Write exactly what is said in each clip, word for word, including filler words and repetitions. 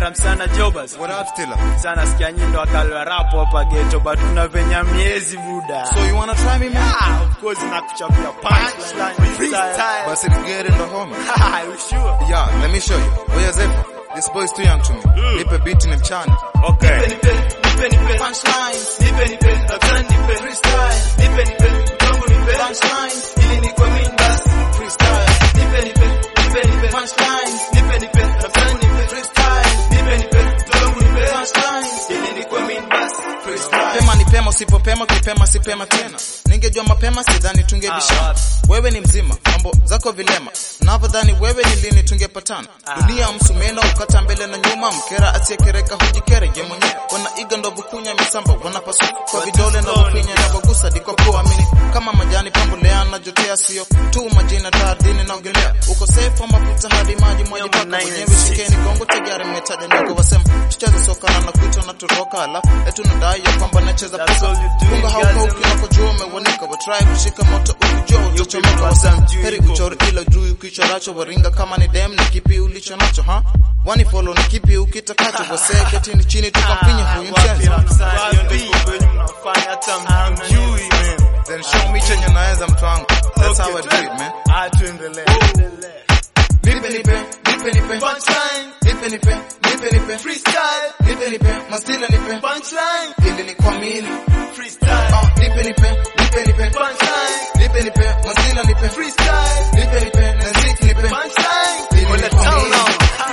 Ramsana Jobas. What up still? Sana sikia nyindo akalwa rapo hapa ghetto but unavenya miezi buda. So you wanna try me, man? Ah, of course nakuchapia punchline freestyle. But it's get in the home. Are you sure? Yeah, let me show you. Oya Zefa, this boy is too young to me. Mm. Nipe beat ni mchana. Okay. Nipe nipe, nipe nipe punchline. Nipe nipe, Ramsana nipe freestyle. Nipe nipe, mtongo nipe punchline. Ili ni kwa mimi basi freestyle. Nipe nipe, nipe nipe punchline. Nipe nipe, Ramsana nipe freestyle. Nipe nipe, mtongo nipe punchline. Ili ni kwa mimi basi freestyle. Pema ni pema, usipopema kipema si pema tena. Ningejua mapema sidhani tungebishana. Wewe ni mzima, mambo zako vilema. Navyodhani wewe ni lini tungepatana. Dunia msumeno ukata mbele na nyuma, mkera asiyekereka hujikere je mwenyewe. Wanaiga ndovu kunya misamba, wanapasu kwa vidole na kupinya na wagusa diko kuamini. Kama majani pambulea na jotea sio tu majina taadini naogelea. Uko safe ama mafuta hadi maji mwaji paka mwenyewe shikeni gongo tegari mmetaja niko wasema. Tucheze soka na nakuita na turoka alafu etu nadai ya kwamba nacheza pesa. Funga hauko ukijua umewanika wa try kushika moto ukijua utachomeka wasema. Heri uchore ila juu ukichoracho waringa kama ni dem ni kipi ulicho nacho ha? Wani follow ni kipi ukitakacho waseke tini chini tukampinya huyu mchezo. Then show me chenye naweza mtu wangu. That's how I do it, man. Ah, tuendelee. Nipe nipe, nipe nipe Punchline. Nipe nipe, nipe nipe Freestyle. Nipe nipe, mastila nipe Punchline. ili ni kwa mili. Freestyle. Ah, nipe nipe, nipe nipe Punchline. Nipe nipe, mastila nipe Freestyle. Nipe nipe, nazik nipe Punchline. ili ni Wala kwa town mili. now.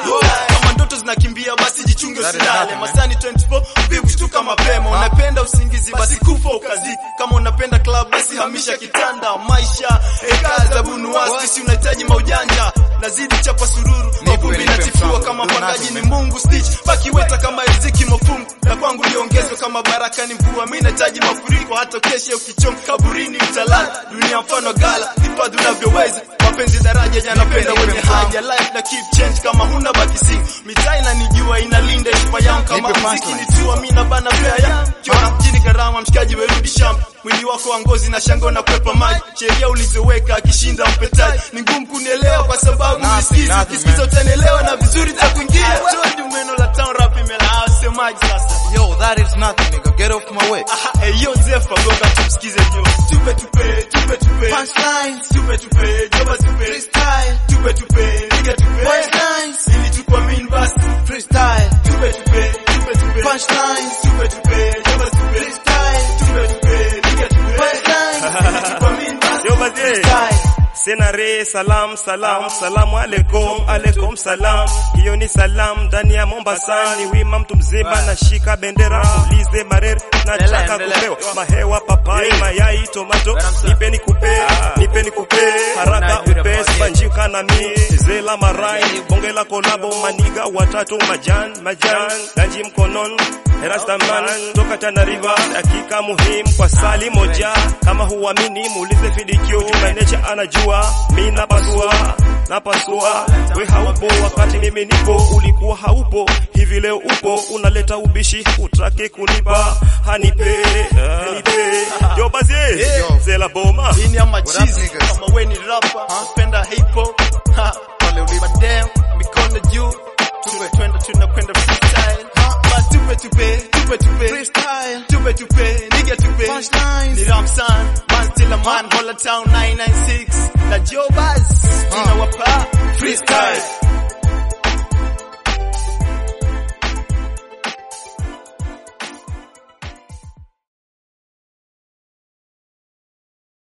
Kama ndoto zinakimbia basi jichunge usilale. Masani twenty four bibi kushtuka mapema. Unapenda usingizi basi kufa ukazi. Kama unapenda club basi hamisha kitanda. Maisha ekaza bunuwasi si unahitaji maujanja. Nazidi chapa sururu mavumbi na tifua kama pangaji ni Mungu stitch. Baki weta kama riziki mafungu. Na kwangu liongezwe kama baraka ni mvua. Mimi nahitaji mafuriko hata kesho ukichonga kaburini utalala. Dunia mfano gala nipadu unavyoweza. Mapenzi daraja yanapenda wenye haja. Life na keep change kama huna baki sing. Mitaa inanijua inalinda heshima yangu kama muziki ni tua mimi na bana pia ya. Kiona mjini karama mshikaji werudi shamba. Mwili wako wa ngozi na shango na kwepa maji. Sheria ulizoweka akishinda mpetaji. Ni ngumu kunielewa kwa sababu unisikizi. Ukisikiza utanielewa na vizuri takuingia. Told umeno la town rap imelaa semaji sasa. Yo, that is nothing nigga, get off my way. Aha, hey yo Zefa gonga tumsikize yo. Tupe tupe, tupe tupe Punchlines. Tupe tupe, joba tupe Freestyle. Tupe tupe, nigga tupe Punchlines. ili tukwa mean basi. Freestyle. Tupe tupe, tupe tupe Punchlines. Tupe tupe, joba tupe Freestyle. Tupe tupe, nigga tupe Punchlines. ili tukwa mean basi. Yo baje. Freestyle. Senare salam salam salamu alaikum alaikum salam. Hiyo ni salam ndani ya Mombasa ni wima mtu mzima na shika bendera ulize marere na chaka kupewa mahewa papai mayai tomato nipe nikupe nipe nikupe haraka upe spanjika na mi zela marai bonge la kolabo maniga watatu majan majan ganji mkonon Rastaman toka Tana River dakika muhimu kwa sali moja kama huamini muulize fidikio tumanecha anajua mimi napasua napasua we haupo wakati mimi nipo ulikuwa haupo hivi leo upo unaleta ubishi utake kunipa hanipe hanipe yo bazi zela boma Hii ni ama cheese kama we ni rapper unapenda hip hop ha wale ulipa damn mikono juu tupe twenda tunakwenda freestyle basi tupe tupe tupe tupe Freestyle. tupe tupe nigga tupe Punchlines. ni Ramsan man still a man holla town nine nine six